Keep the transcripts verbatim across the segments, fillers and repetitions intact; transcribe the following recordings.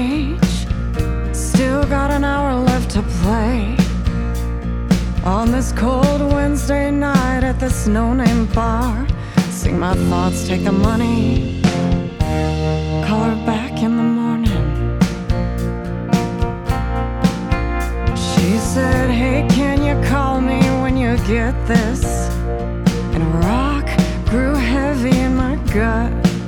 stage. Still got an hour left to play. On this cold Wednesday night at this no-name bar, sing my thoughts, take the money, call her back in the morning. She said, hey, can you call me when you get this? And a rock grew heavy in my gut.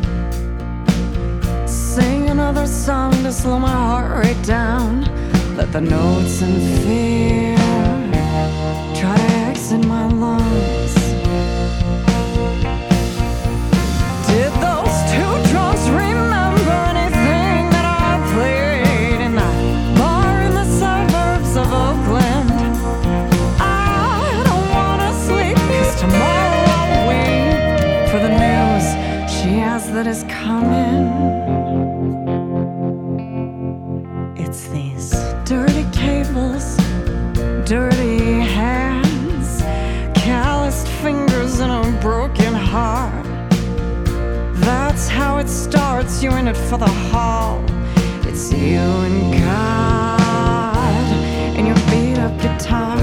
Sing another song to slow my heart rate down. Let the notes and fear try to exit my lungs. Did those two drunks remember anything that I played in that bar in the suburbs of Oakland? I don't wanna sleep, 'cause tomorrow I'll wait for the news she has that is coming. It's these dirty cables, dirty hands, calloused fingers and a broken heart. That's how it starts, you're in it for the haul. It's you and God and your beat up guitar.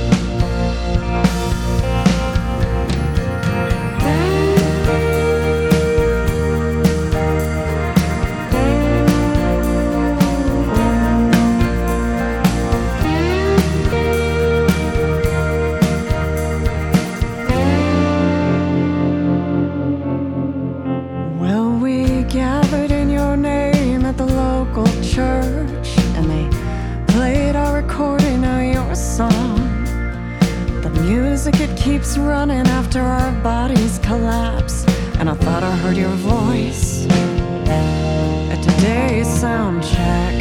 Gathered in your name at the local church, and they played our recording of your song. The music, it keeps running after our bodies collapse, and I thought I heard your voice at today's sound check.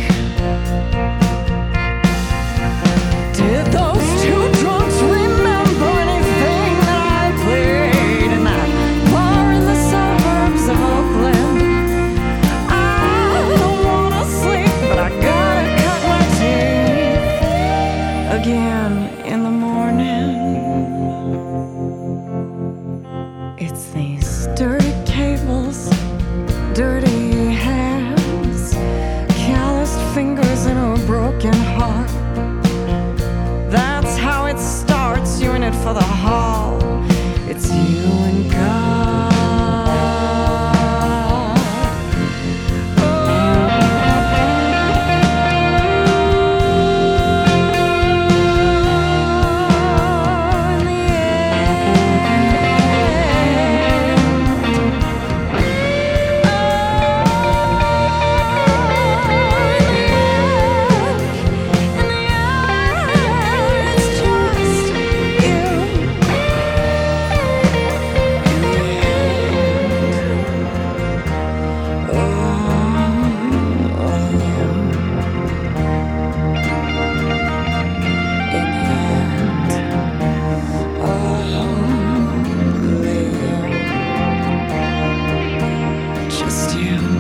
Did those two drunks remember anything that I played in that bar in the suburbs of Oakland? Again in the morning. It's these dirty cables, dirty hands, calloused fingers and a broken heart. That's how it starts, you're in it for the haul. It's you and God. Just you.